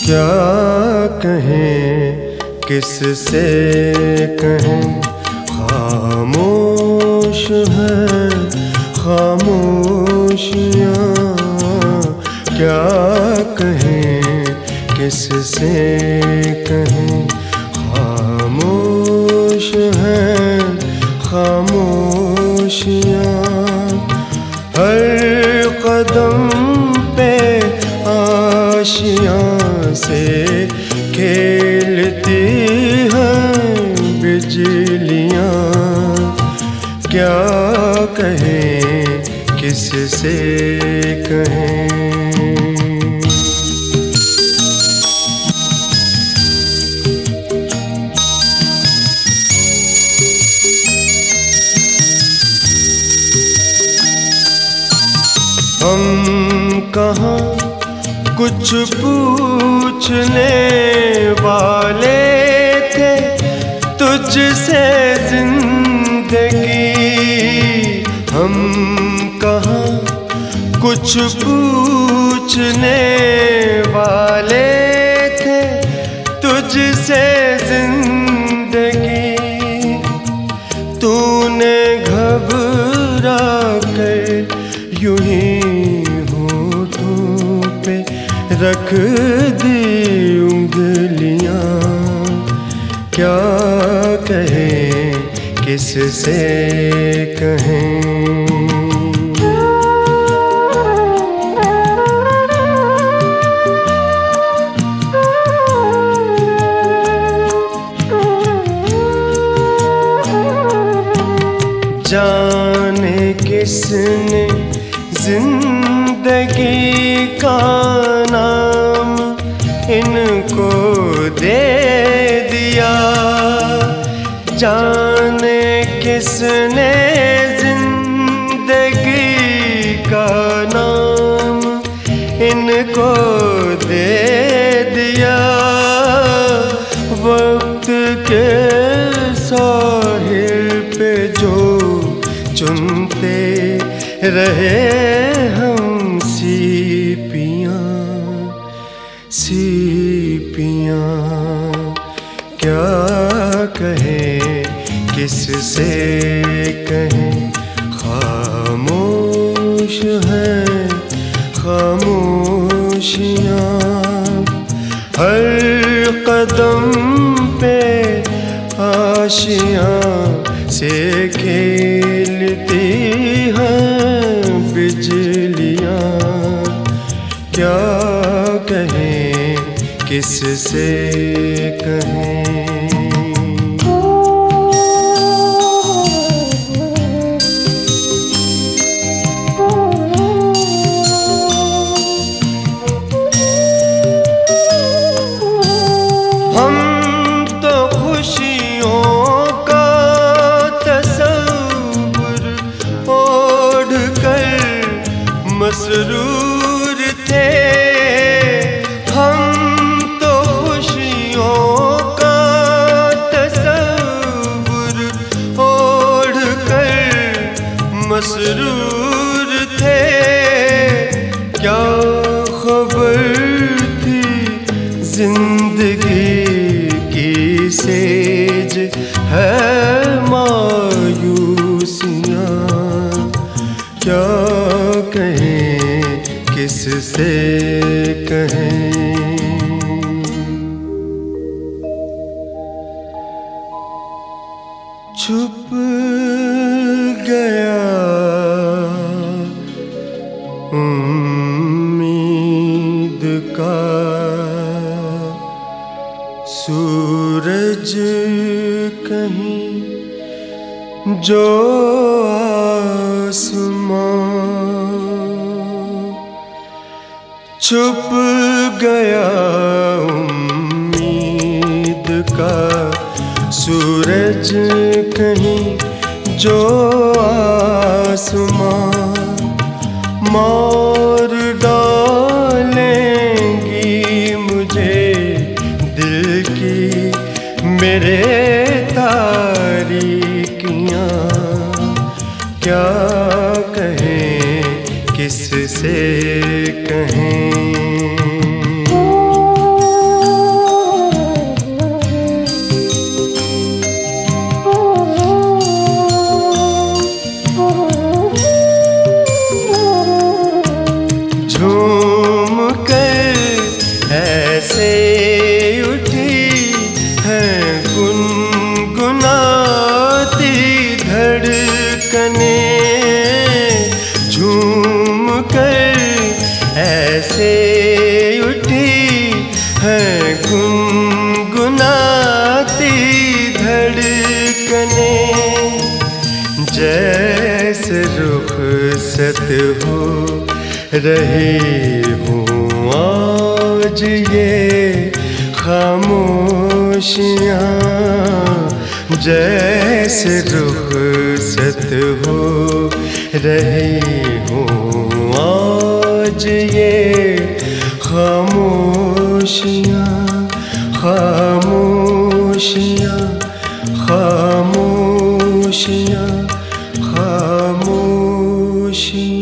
क्या कहें किससे कहें, खामोश है खामोशियाँ। क्या कहें किससे कहें, खामोश है खामोशियाँ। हर कदम पे आशियाँ से खेलती हैं बिजलियाँ। क्या कहें किससे कहें। हम कहाँ कुछ पूछने वाले थे तुझसे जिंदगी। हम कहाँ कुछ पूछने वाले थे तुझसे जिंदगी। तूने घबरा कर यूं ही होठों पे रख दी उंगलियां। क्या कहें किससे कहें। जाने किसने जिंदगी का नाम इनको दे दिया। जाने किसने जिंदगी का नाम इनको दे दिया। वक्त के साहिल पे जो चुनते रहे हम सीपियाँ सीपियाँ। क्या कहें किससे कहें, खामोश है खामोशियाँ। हर कदम पे आशियाँ से खेलती हैं बिजलियाँ। क्या कहें किससे कहें। हम तो खुशियों का तस्वुर ओढ़ कर मसरूर थे। हम तो खुशियों का तस्वुर ओढ़ कर मसरूर थे। क्या खबर थी जिंदगी की सेज है मायूसियाँ। क्या कहें किससे कहें। छुप गया उम्मीद का सूरज कहीं जो आसमां। छुप गया उम्मीद का सूरज कहीं जो आसमां। मार डालेंगी मुझे दिल की मेरे तारीकियाँ। क्या कहें किससे कहें। झूम कर ऐसे उठी है गुनगुनाती धड़कने, झूम कर ऐसे उठी है गुनगुनाती धड़कने, जैसे रुखसत हो रही हूँ आज ये खामोशियाँ, जैसे रुखसत हो रही हूँ आज ये खामोशियाँ, खामोशियाँ, खामोशियाँ, खामोशियाँ।